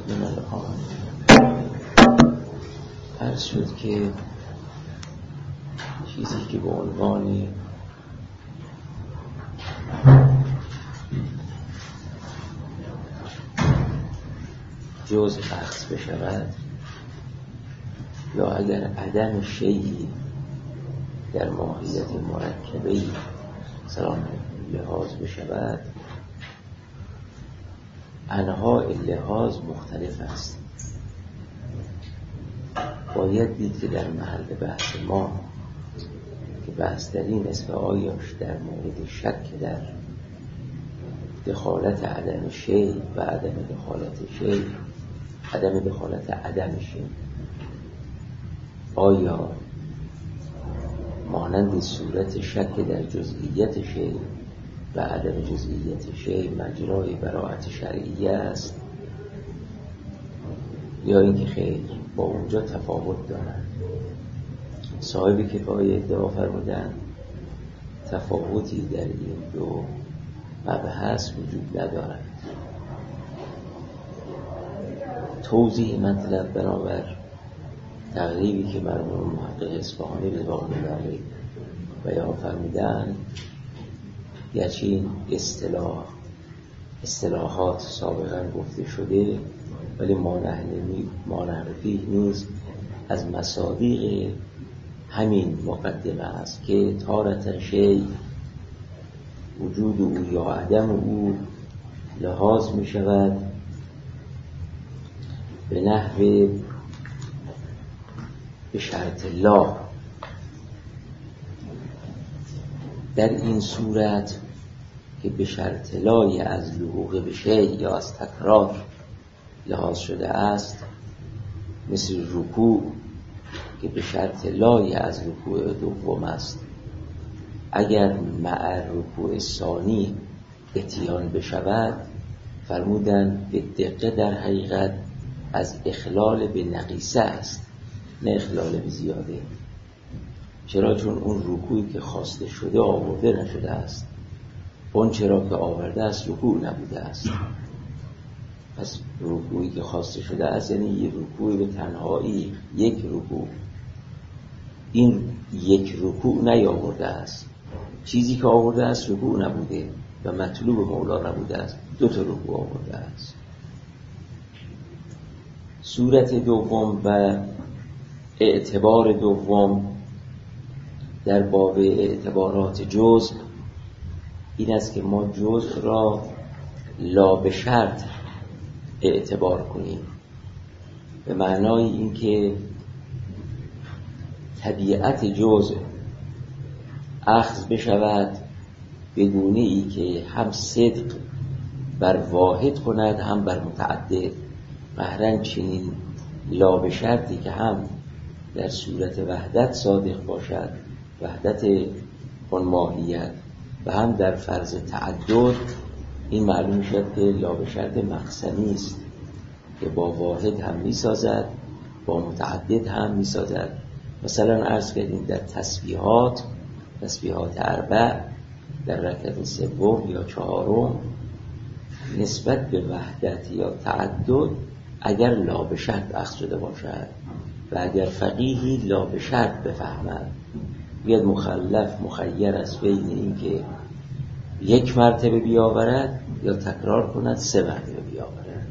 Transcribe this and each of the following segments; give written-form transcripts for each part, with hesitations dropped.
من الان عرض شد که چیزی که به عنوان جزء اخذ بشود یا اگر عدم شیئی در ماهیت مرکبه‌ای مثلا لحاظ بشود، انواع لحاظ مختلف است. باید دید که در محل بحث ما که بحث در این است آیاش در مورد شک در دخالت عدم شیء و عدم دخالت شیء، عدم دخالت عدم شیء، آیا مانند صورت شک در جزئیت شیء و عدم جزئیت شیء مجرای براءت شرعیه است یا اینکه خیر با اونجا تفاوت دارند؟ صاحب کفایه ادعا فرمودند تفاوتی در این دو مبحث وجود ندارد. توضیح مطلب بنابر تقریبی که مرحوم محقق اصفهانی رضوان الله علیه بیان فرمودند، گرچه این اصطلاحات سابقا گفته شده ولی مانحرفی نیست از مصادیق همین مقدمه است که تارة شیء وجود او یا عدم او لحاظ می شود به نحو به شرط لا. در این صورت که به شرط لای از لحوق به شیء یا از تکرار لحاظ شده است، مثل رکوع که به شرط لای از رکوع دوم است، اگر مع رکوع ثانی اتیان بشود، فرمودن به دقیقه در حقیقت از اخلال به نقیصه است نه اخلال به زیاده. چرا؟ چون اون رکوعی که خواسته شده آورده نشده است، اون چرا که آورده است رکوع نبوده است. پس رکوعی که خواسته شده است یعنی یک رکوع به تنهایی، یک رکوع. این یک رکوع نیاورده است، چیزی که آورده است رکوع نبوده و مطلوب مولا نبوده است، دو تا رکوع آورده است. صورت دوم و اعتبار دوم در باب اعتبارات جزء این است که ما جزء را لا به شرط اعتبار کنیم، به معنای این که طبیعت جزء اخذ بشود بدون ای که هم صدق بر واحد کند هم بر متعدد. مهرن چنین لا به شرطی که هم در صورت وحدت صادق باشد، وحدت اون ماهیت، و هم در فرض تعدد، این معلوم شد که لا به شرط مقسمی است که با واحد هم می سازد با متعدد هم می سازد. مثلا عرض کردیم در تسبیحات اربع در رکعت سوم یا چهارم نسبت به وحدت یا تعدد اگر لا به شرط اخذ شده باشد و اگر فقیهی لا به شرط بفهمد، بیاد مخلف مخیر است بین این که یک مرتبه بیاورد یا تکرار کند 3 مرتبه بیاورد،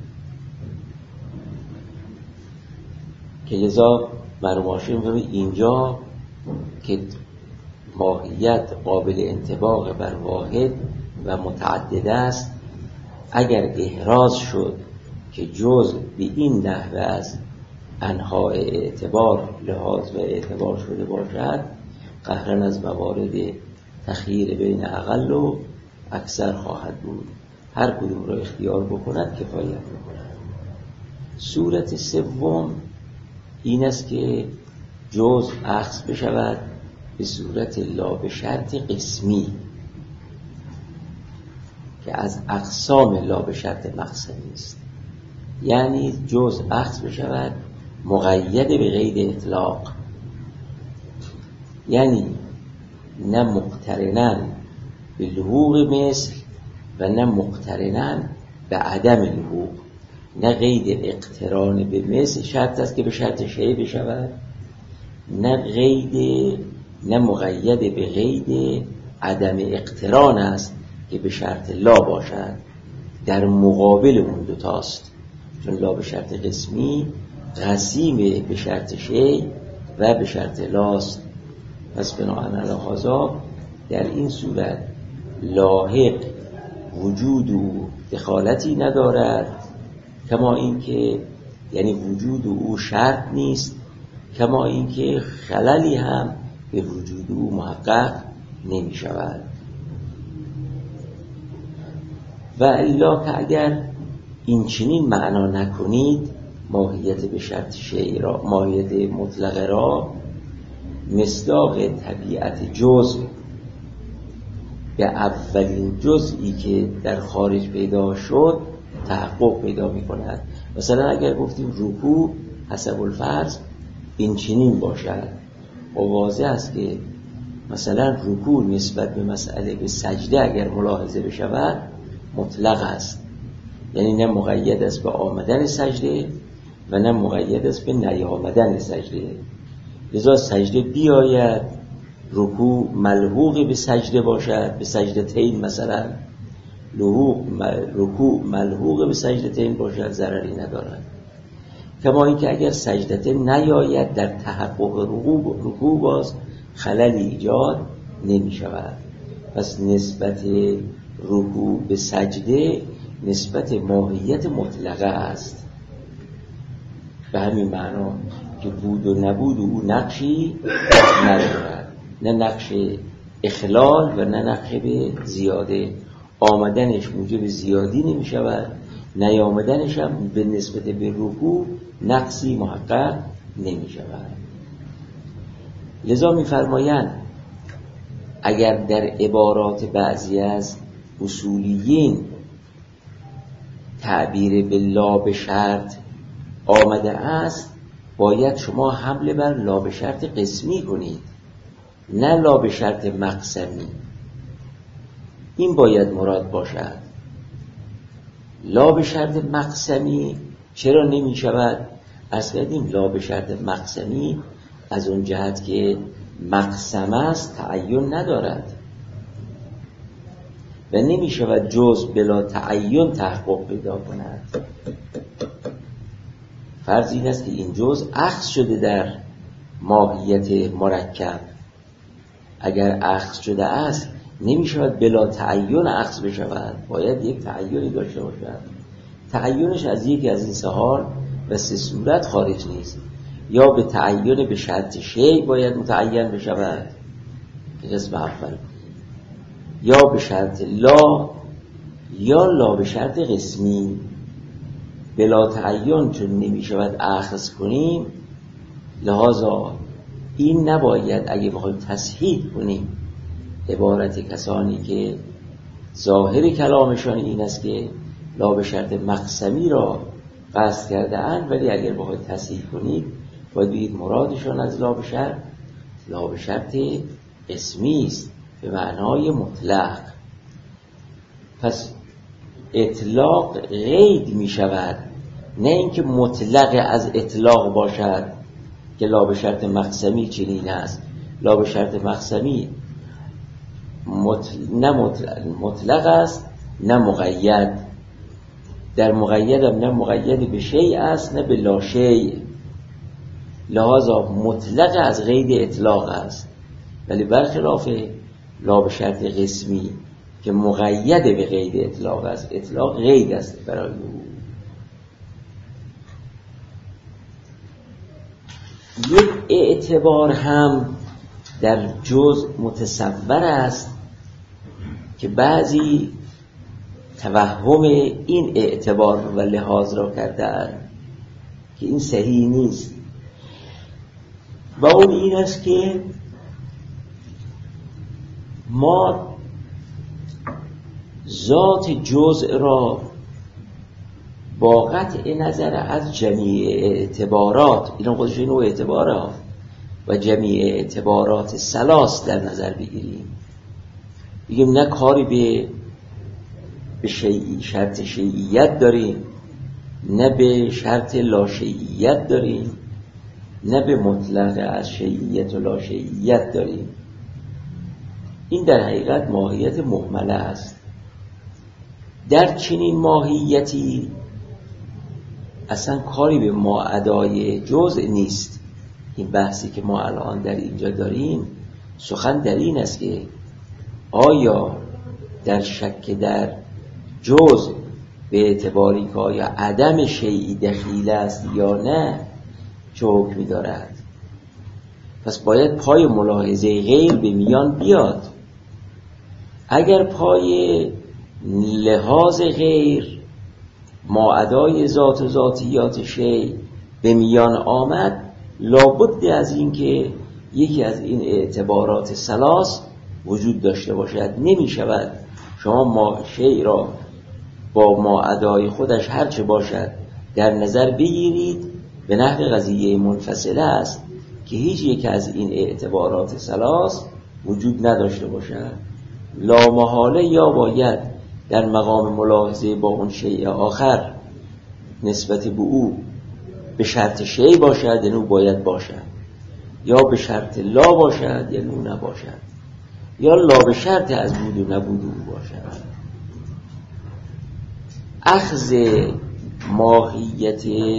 که لذا مرماشی می‌کنه اینجا که ماهیت قابل انطباق بر واحد و متعدد است، اگر احراز شد که جزء به این نحوه از انواع اعتبار لحاظ و اعتبار شده باشد، قهرن از موارد تخییر بین اقل و اکثر خواهد بود، هر کدوم را اختیار بکند کفایت بکند. صورت سوم این است که جزء اخذ بشود به صورت لا به شرط قسمی که از اقسام لا به شرط مقسمی است، یعنی جزء اخذ بشود مقید به غیر اطلاق، یعنی نه مقترناً به لحوق مثل و نه مقترناً به عدم لحوق. نه قید اقتران به مثل شرط است که به شرط شیء بشود، نه مقید به قید عدم اقتران است که به شرط لا باشد. در مقابل اون دوتاست، چون لا به شرط قسمی قسیم به شرط شیء و به شرط لاست. پس بناهن علی هذا در این صورت لاحق وجود او دخالتی ندارد، کما اینکه یعنی وجود او شرط نیست، کما اینکه خللی هم به وجود او محقق نمی شود. و الا که اگر این چنین معنا نکنید ماهیت به شرط شیء را، ماهیت مطلقه را مصداق طبیعت جزء به اولین جزئی که در خارج پیدا شد تحقق پیدا می کند. مثلا اگر گفتیم رکوع حسب الفرض این چنین باشد، واضح است که مثلا رکوع نسبت به مسئله به سجده اگر ملاحظه بشود مطلق است، یعنی نه مقید است به آمدن سجده و نه مقید است به نیامدن سجده. لذا سجده بیاید، رکوع ملحوق به سجده باشد، به سجدتین مثلا رکوع ملحوق به سجدتین باشد ضرری ندارد. کما اینکه اگر سجدتین نیاید در تحقق رکوع باز خللی ایجاد نمی شود. پس نسبت رکوع به سجده نسبت ماهیت مطلقه است، به همین معنا که بود و نبود او نقشی ندارد، نه نقش اخلال و نه نقش به زیاده. آمدنش موجب زیادی نمی شود، نیامدنش هم به نسبت به رکوع نقصی محقق نمی شود. لذا می فرمایند اگر در عبارات بعضی از اصولیین تعبیر به لا به شرط آمده است، باید شما حمله بر لا به شرط قسمی کنید، نه لا به شرط مقسمی. این باید مراد باشد. لا به شرط مقسمی چرا نمی شود؟ از کردیم لا به شرط مقسمی از اون جهت که مقسم است تعین ندارد و نمی شود جزء بلا تعین تحقق پیدا کند. فرض این است که این جزء اخذ شده در ماهیت مرکب. اگر اخذ شده است نمی شود بلا تعین اخذ بشود، باید یک تعینی داشته باشد. تعینش از یکی از این سه حال و سه صورت خارج نیست. یا به تعین به شرط شیء باید متعین بشود که قسم اول، یا به شرط لا، یا لا به شرط قسمی. بلا تعین چون نمی شود اخذ کنیم، لذا این نباید اگه بخوایم تصحیح کنیم عبارت کسانی که ظاهر کلامشان این است که لا به شرط مقسمی را قصد کرده اند، ولی اگر بخواید تصحیح کنید باید بگید مرادشان از لا به شرط قسمی است به معنای مطلق. پس اطلاق قید می شود، نه اینکه مطلق از اطلاق باشد که لا به شرط مقسمی چنین است. لا به شرط مقسمی نه مطلق است نه مقید. در مقید هم نه مقید به شیء است نه به لا شیء، لذا مطلق از قید اطلاق است. ولی برخلاف لا به شرط قسمی که مقید به قید اطلاق است، اطلاق قید است برای او. یک اعتبار هم در جزء متصور است که بعضی توهم این اعتبار و لحاظ را کردند که این صحیح نیست، و اون این است که ما ذات جزء را با قطع نظر از جمیع اعتبارات، این خودش نوع اعتبارات و جمیع اعتبارات ثلاث در نظر بگیریم. بگیم نه کاری به شرط شیعیت داریم، نه به شرط لاشیعیت داریم، نه به مطلق از شیعیت و لاشیعیت داریم. این در حقیقت ماهیت مهمله است. در چنین ماهیتی اصلا کاری به ما ادای جزء نیست. این بحثی که ما الان در اینجا داریم سخن در این است که آیا در شک در جزء به اعتباری که آیا عدم شیعی دخیل است یا نه چه حکمی دارد؟ پس باید پای ملاحظه غیر به میان بیاد. اگر پای لحاظ غیر ماعدای ذات و ذاتیات شیء به میان آمد، لابد از این که یکی از این اعتبارات ثلاث وجود داشته باشد. نمی شود شما شیء را با ماعدای خودش هرچه باشد در نظر بگیرید به نحو قضیه منفصله است که هیچ یک از این اعتبارات ثلاث وجود نداشته باشد. لامحاله یا باید در مقام ملاحظه با اون شیء آخر نسبت به او به شرط شیء باشد، یعنی او باید باشد، یا به شرط لا باشد، یعنی او نباشد، یا لا به شرط از بود و نبود او باشد. اخذ ماهیت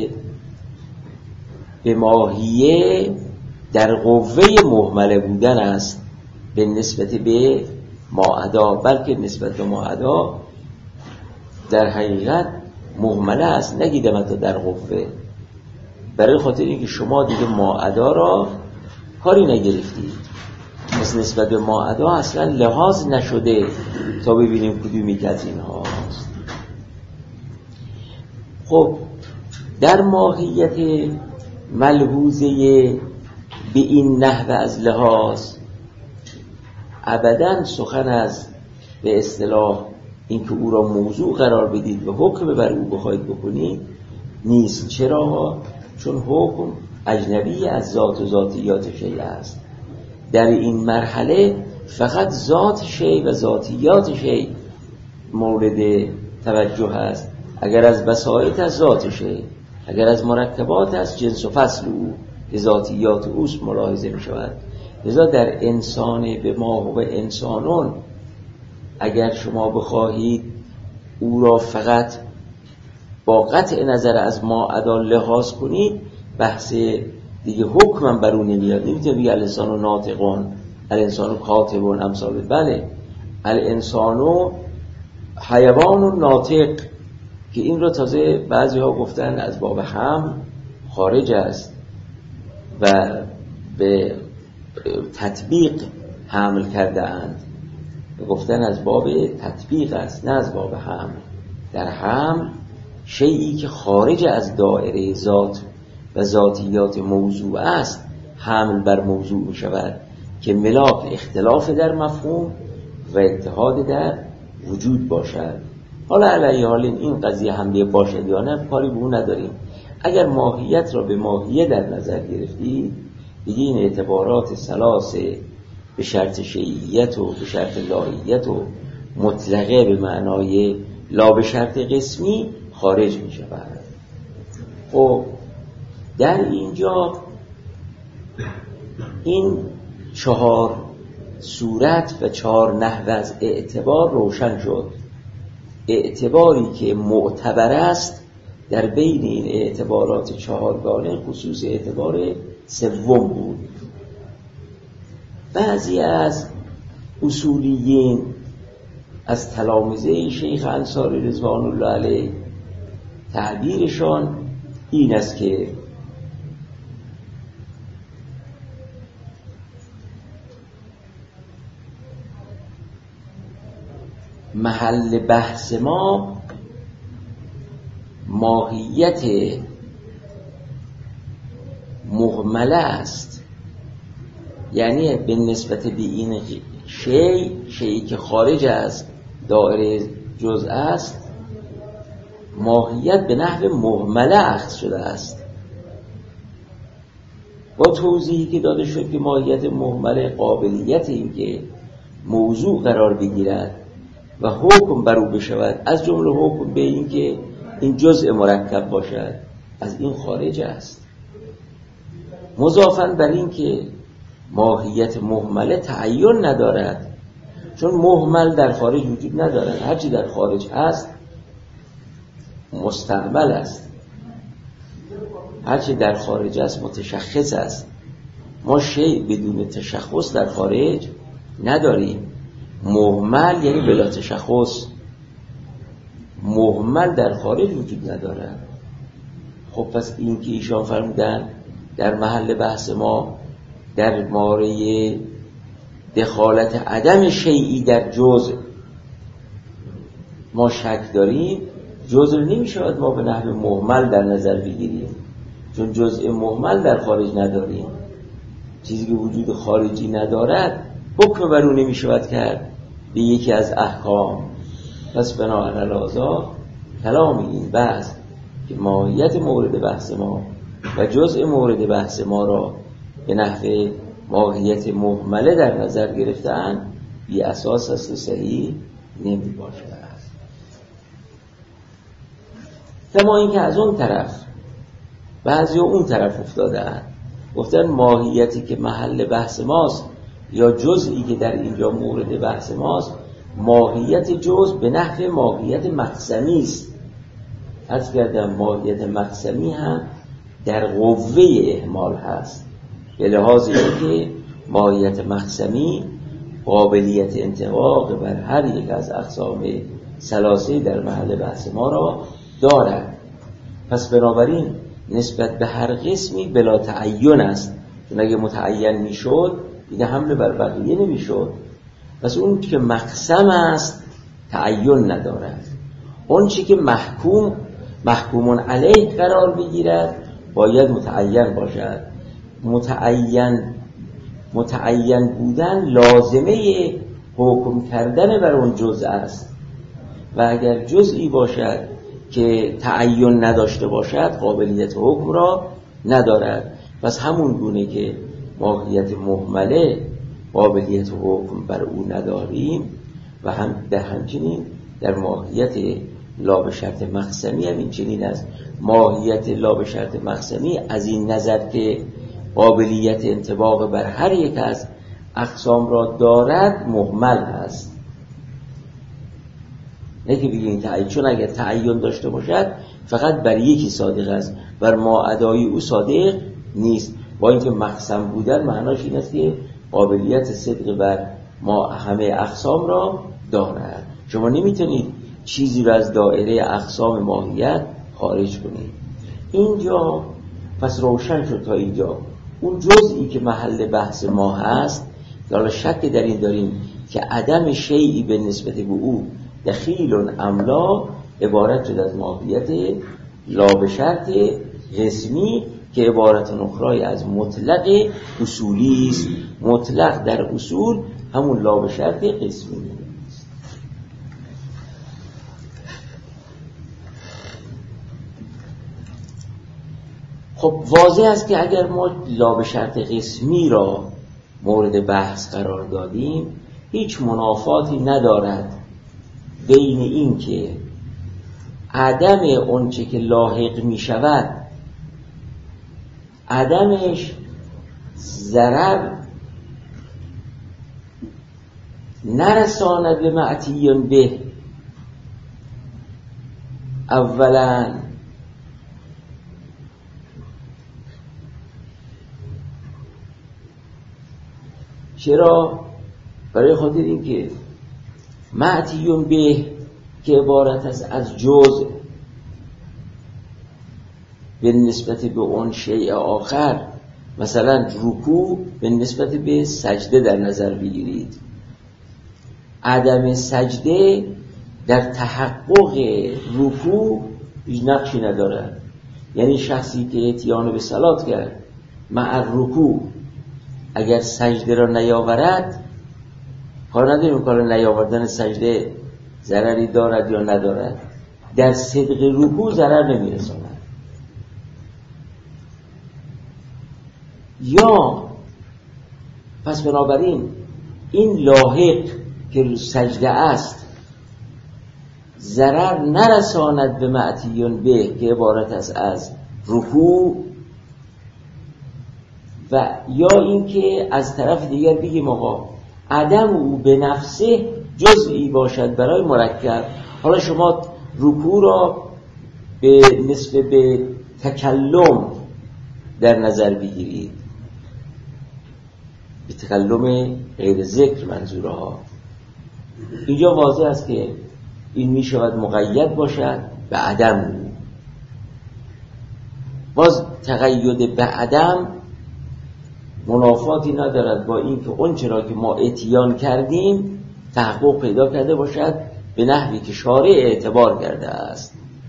به ماهیه در قوه مهمله بودن است به نسبت به ماعدا، بلکه نسبت به ماعدا در حقیقت مهمله است، نگیدم حتی در قوه. برای خاطر اینکه شما دیگه ماعدا را کاری نگرفتید، پس نسبت به ماعدا اصلا لحاظ نشده تا ببینیم کدومی که از اینها هست. خب در ماهیت ملحوظه به این نحو از لحاظ ابداً سخن از به اصطلاح اینکه او را موضوع قرار بدید و حکم بر او بخواید بکنید نیست. چرا؟ چون حکم اجنبی از ذات و ذاتیات شیء است. در این مرحله فقط ذات شیء و ذاتیات شیء مورد توجه است. اگر از بساط از ذات شیء، اگر از مرکبات از جنس و فصل او که ذاتیات اوست ملاحظه می شود. لذا در انسان به ما و انسانون اگر شما بخواهید او را فقط با قطع نظر از ما ادا لحاظ کنید، بحث دیگه حکمم بر اون نمیاد. نمیتونه بگه الانسان ناطقون، الانسان کاتبون امثال. بله، الانسان حیوان ناطق که این رو تازه بعضی ها گفتن از باب هم خارج است و به تطبیق حمل کرده اند. گفتن از باب تطبیق است نه از باب حمل. در حمل شیئی که خارج از دایره ذات و ذاتیات موضوع است حمل بر موضوع می شود که ملاک اختلاف در مفهوم و اتحاد در وجود باشد. حالا علیه حال این قضیه حمله باشد یا نه کاری به اون نداریم. اگر ماهیت را به ماهیه در نظر گرفتید دیگه این اعتبارات ثلاث به شرط شیعیت و به شرط لاییت و مطلقه به معنای لا به شرط قسمی خارج می شود. خب در اینجا این 4 صورت و 4 نحو از اعتبار روشن شد. اعتباری که معتبر است در بین این اعتبارات 4گانه خصوص اعتبار سوم بود. بعضی از اصولیین از تلامذه شیخ انصاری رضوان الله علیه تعبیرشان این است که محل بحث ما ماهیت مهمله است، یعنی به نسبت به این شیئی که خارج از دایره جزء است ماهیت به نحو مهمله اخذ شده است. با توضیحی که داده شد که ماهیت مهمله قابلیت این که موضوع قرار بگیرد و حکم بر او بشود، از جمله حکم به این که این جزء مرکب باشد از این خارج است. مضافاً بر این که ماهیت مهمله تعین ندارد، چون مهمل در خارج وجود ندارد. هرچی در خارج هست مستعمل است، هرچی در خارج است متشخص است. ما شیء بدون تشخص در خارج نداریم. مهمل یعنی بلا تشخص، مهمل در خارج وجود ندارد. خب پس این که ایشان فرمودن در محل بحث ما در ماره دخالت عدم شیئی در جزء ما شک داریم، جزء نمی شود ما به نحو مهمل در نظر بگیریم، چون جزء مهمل در خارج نداریم. چیزی که وجود خارجی ندارد حکم بر اون نمی شود کرد به یکی از احکام. پس بنابراین هذا کلام این بحث که ماهیت مورد بحث ما و جزء مورد بحث ما را به نحو ماهیت مهمله در نظر گرفتن بی اساس است و صحیح نمی باشد. کما این که از اون طرف بعضی اون طرف افتادن، گفتن ماهیتی که محل بحث ماست یا جزئی که در اینجا مورد بحث ماست، ماهیت جزء به نحو ماهیت مقسمی است. عرض کردم ماهیت مقسمی هم در قوه احمال هست، به لحاظ اینکه ماهیت مقسمی قابلیت انطباق بر هر یک از اقسام ثلاثه در محل بحث ما را دارد. پس بنابراین نسبت به هر قسمی بلا تعین است، چون اگه متعین میشد دیگه حمله بر بقیه نمیشد. پس اون که مقسم است تعین ندارد. اون چی که محکوم علیه قرار بگیرد باید متعین باشد. متعین بودن لازمه حکم کردن بر اون جزء است، و اگر جزئی باشد که تعین نداشته باشد قابلیت حکم را ندارد. پس همون گونه که ماهیت مهمله قابلیت حکم بر او نداریم، و هم در همچنین در ماهیت لا به شرط مقسمی هم این چنین است. ماهیت لا به شرط مقسمی از این نظر که قابلیت انطباق بر هر یک از اقسام را دارد مهمل است. نه که بگیم تعین، چون اگر تعین داشته باشد فقط بر یکی صادق است، بر ما ادای او صادق نیست. با اینکه مقسم بودن معناش این است که قابلیت صدق بر ما همه اقسام را دارد. شما نمیتونید چیزی را از دایره اقسام ماهیت خارج کنید. اینجا پس روشن شد تا اینجا اون جزئی که محل بحث ما هست، که حالا شک در این داریم که عدم شیئی به نسبت به او دخیل املا، عبارت شد از ماهیت لا به شرط قسمی که عبارت اخرای از مطلق اصولی است. مطلق در اصول همون لا به شرط قسمی است. خب واضح است که اگر ما لا به شرط قسمی را مورد بحث قرار دادیم، هیچ منافاتی ندارد بین این که عدم اون چه که لاحق می شود عدمش ضرر نرساند به معتیون به. اولا چرا؟ برای خاطر این که معتیون به که عبارت است از جزء به نسبت به اون شیء آخر، مثلا رکوع به نسبت به سجده در نظر بگیرید. عدم سجده در تحقق رکوع هیچ نقشی ندارد. یعنی شخصی که اتیان به صلات کرد مع رکوع اگر سجده را نیاورد، کار نداریم کار نیاوردن سجده ضرری دارد یا ندارد، در صدق رکوع ضرر نمیرساند. یا پس بنابراین این لاحق که سجده است ضرر نرساند به معتیون به، که عبارت است از رکوع، و یا اینکه از طرف دیگر بگیم آقا عدم او به نفسه جزئی باشد برای مرکب. حالا شما رکوع را به نسبت به تکلم در نظر بگیرید، به تکلم غیر ذکر منظوره ها، اینجا واضح است که این می شود مقید باشد به عدم. باز تقید به عدم منافاتی ندارد با این که اون چرا که ما اتیان کردیم تحقق پیدا کرده باشد به نحوی که شارع اعتبار کرده است.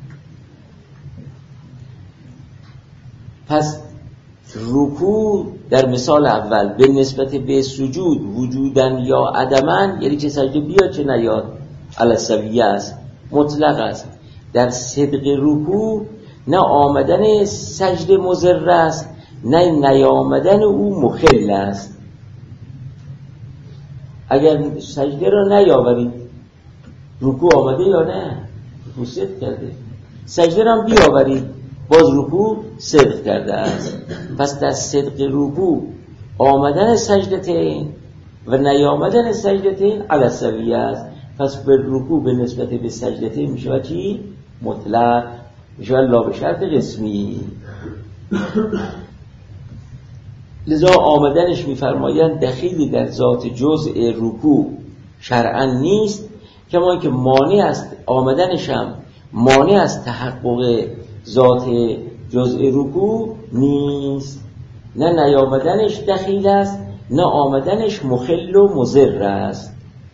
پس رکوع در مثال اول به نسبت به سجود وجودن یا عدمن، یعنی چه سجده بیاد چه نیاد، علی سویه است، مطلق است. در صدق رکوع نه آمدن سجده مضر است نه نیامدن او مخل است. اگر سجده را نیاورید رکوع آمده یا نه؟ رکوع صدق کرده. سجده را بیاورید باز رکوع صدق کرده است. پس در صدق رکوع آمدن سجدتین و نیامدن سجدتین علی سویه است. پس به رکوع به نسبت به سجدتین می شود چی؟ مطلق، می شود لا به شرط قسمی. لذا آمدنش می‌فرمایند دخیلی در ذات جزء رکوع شرعاً نیست، کما که مانع است، آمدنش هم مانع از تحقق ذات جزء رکوع نیست. نه نیامدنش دخیل است نه آمدنش مخل و مضر است.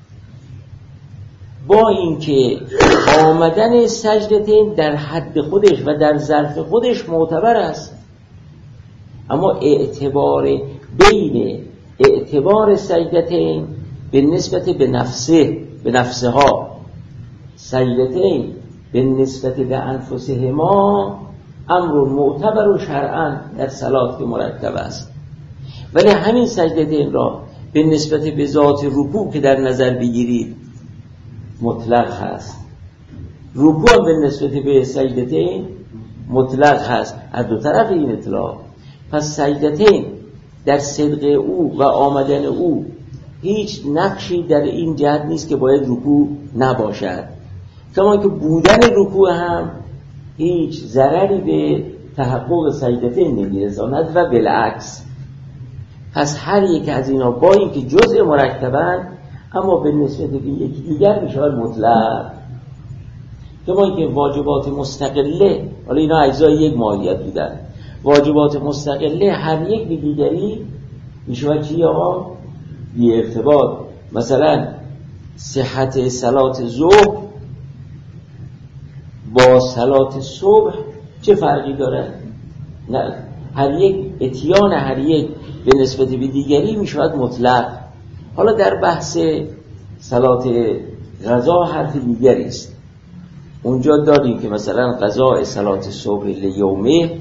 با اینکه آمدن سجدتین در حد خودش و در ظرف خودش معتبر است، اما اعتبار بین اعتبار سجدتین به نسبت به نفسها سجدتین به نسبت به انفسهما امر معتبر و شرعاً در صلات که مرتب است. ولی همین سجدتین را به نسبت به ذات رکوع که در نظر بگیرید مطلق هست. رکوع به نسبت به سجدتین مطلق هست از دو طرف این اطلاق. پس سجدتین در صدق او و آمدن او هیچ نقشی در این جهت نیست که باید رکوع نباشد، کما که بودن رکوع هم هیچ ضرری به تحقق سجدتین نمیرساند و بالعکس. پس هر یک از اینا با این که جزء مرکبن اما به نسبت به یکی دیگر میشود مطلق. کما که واجبات مستقله، حالا اینا اجزای یک ماهیت بودن، واجبات مستقله هر یک به دیگری میشود چی آقا؟ بی ارتباط. مثلا صحت صلات ظهر با صلات صبح چه فرقی داره؟ نه، هر یک اتیان هر یک به نسبت به دیگری میشود مطلق. حالا در بحث صلات غذا حرف دیگری است. اونجا داریم که مثلا قضاء صلات صبح لیومه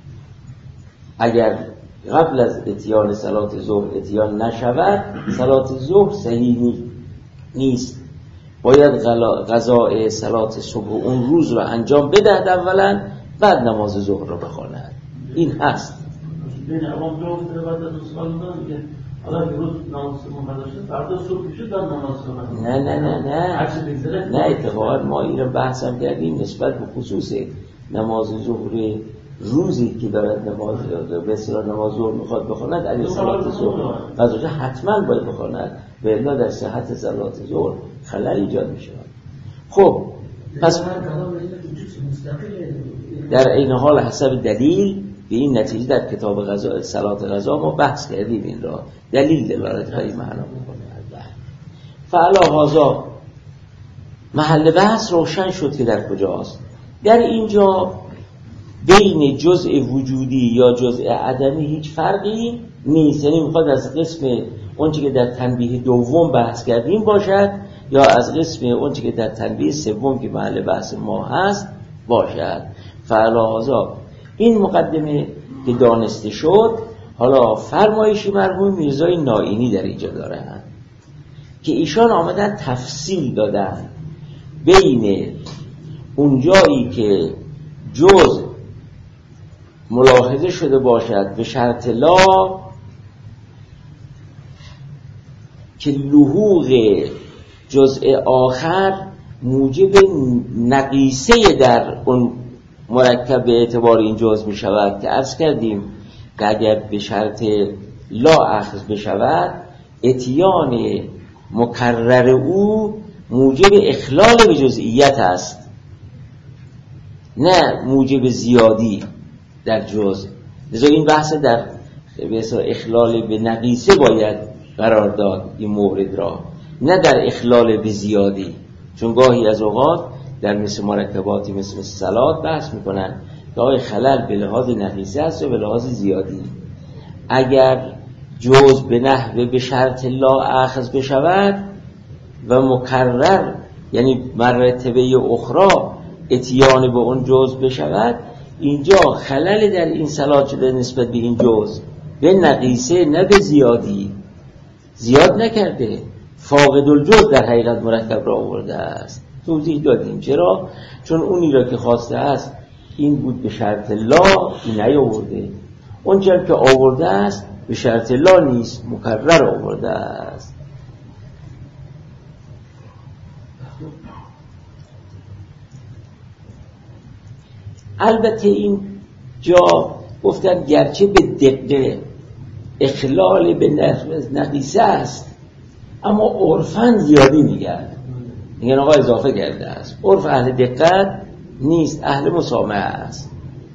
اگر قبل از اتیان صلات ظهر اتیان نشود صلات ظهر صحیح نیست، باید قضاء صلات صبح اون روز را انجام بدهد اولا بعد نماز ظهر را بخواند. این هست. بین عوام جواب بعد از سوال دادن که حالا روز نماز صبح داشته فردا صبح میشه بعد نماز صبح. نه اتفاقا ما این رو بحثم کردیم نسبت به خصوص نماز ظهر روزی که دارد نماز به اصطلاح نماز ظهر میخواد بخواند علی صلات ظهر قضا حتما باید بخواند، به الا در صحت صلات ظهر خلل ایجاد میشه. خب پس در این حال حسب دلیل به این نتیجه در کتاب غذا صلات غذا ما بحث کردیم، این را دلیل دلالت خیلی معنا میکنه. فعلا هذا محل بحث روشن شد که در کجاست. در اینجا بین جزء وجودی یا جزء عدمی هیچ فرقی نیست، یعنی میخواد از قسم اونچه که در تنبیه دوم بحث کردیم باشد یا از قسم اونچه که در تنبیه سوم که محل بحث ما هست باشد. فعلا هذا این مقدمه که دانسته شد. حالا فرمایشی مرحوم میرزای نائینی در اینجا دارن که ایشان آمدن تفصیل دادن بین اونجایی که جزء ملاحظه شده باشد به شرط لا که لحوق جزء آخر موجب نقیصه در اون مرکب به اعتبار این جزء می شود که عرض کردیم که اگر به شرط لا اخذ بشود اتیان مکرر او موجب اخلال به جزئیت است، نه موجب زیادی در جزء. لذا این بحث در اخلال به نقیصه باید قرار داد این مورد را، نه در اخلال به زیادی، چون گاهی از اوقات در مثل مرکباتی مثل صلات بحث میکنن که آقای خلل به لحاظ نقیصه است و به لحاظ زیادی. اگر جزء به نحوه به شرط لا اخذ بشود و مکرر یعنی مرتبه اخرى اتیان به اون جزء بشود، اینجا خلل در این صلات شده نسبت به این جزء به نقیصه نه به زیادی، زیاد نکرده، فاقد الجزء در حقیقت مرکب را آورده است. توضیح دادیم چرا؟ چون اونی را که خواسته است این بود به شرط لا، این نیاورده. اون چرا که آورده است به شرط لا نیست، مکرر آورده است. البته این جا گفتن گرچه به دقیقه اخلال به نقیصه است، اما عرفاً زیادی میگن آقا اضافه کرده است. عرف اهل دقت نیست، اهل مسامحه است.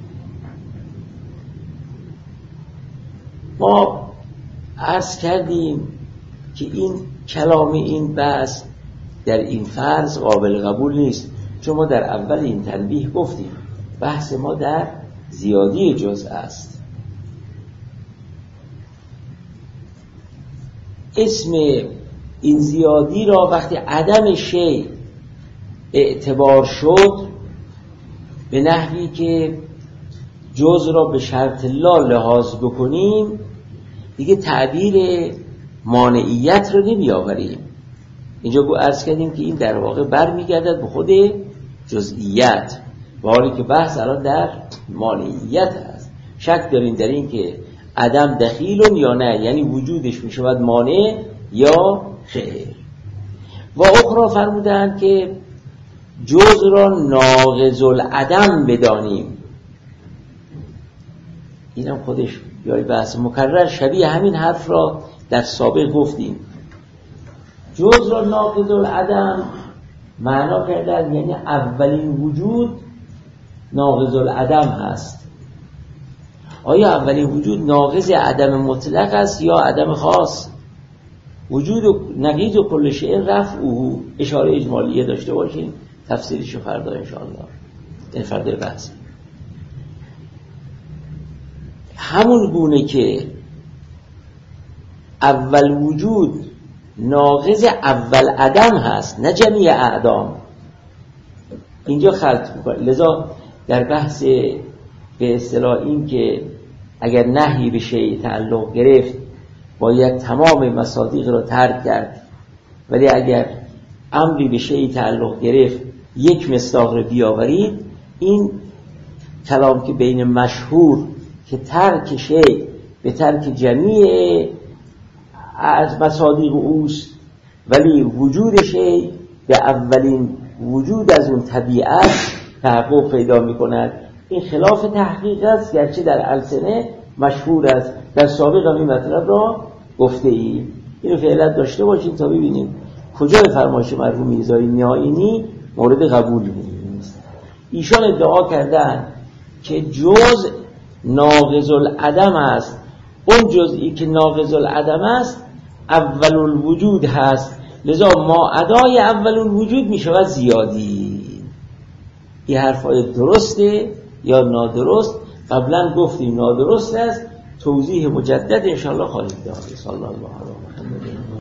ما عرض کردیم که این کلام این بحث در این فرض قابل قبول نیست، چون ما در اول این تنبیه گفتیم بحث ما در زیادی جزء است. اسم این زیادی را وقتی عدم شیء اعتبار شد به نحوی که جزء را به شرط لا لحاظ بکنیم، دیگه تعبیر مانعیت رو نمی آوریم. اینجا عرض کردیم که این در واقع برمیگردد به خود جزئیت، و حالی که بحث الان در مانعیت است. شک داریم در این که عدم دخیل یا نه، یعنی وجودش می شود مانع یا خیر. و اخرى فرمودند که جزء را ناقض العدم بدانیم. اینم خودش یای بحث مکرر شبیه همین حرف را در سابق گفتیم. جزء را ناقض العدم معنا کردن یعنی اولین وجود ناقض العدم هست. آیا اولین وجود ناقض عدم مطلق است یا عدم خاص؟ وجود و نقیض و کل شیء رفعه اشاره اجمالیه داشته باشیم، تفسیرشو فردا انشاءالله، این فردا بحث. همون گونه که اول وجود ناقض اول عدم هست، نه جمیع اعدام، اینجا خلط میکنه. لذا در بحث به اصطلاح این که اگر نهی به شیء تعلق گرفت باید تمام مصادیق را ترک کرد، ولی اگر امری به شیء تعلق گرفت یک مصداق را بیاورید، این کلام که بین مشهور که ترک شیء به ترک جمیع از مصادیق اوست، ولی وجود شیء به اولین وجود از اون طبیعت تحقق پیدا می کند. این خلاف تحقیق است، گرچه در السنه مشهور است. در سابق هم این مطلب را گفته ای. اینو فعلا داشته باشین تا ببینیم کجای فرمایش مرحوم میرزایی نهائینی مورد قبول نیست. ایشان ادعا کردن که جزء ناقض العدم است. اون جزئی که ناقض العدم است اول الوجود هست، لذا ما ادای اول الوجود می شود زیادی. این حرفای درسته یا نادرست؟ قبلا گفتیم نادرست است، توضیح مجدد انشاءالله خواهیم داد. صلی الله علیه و سلم.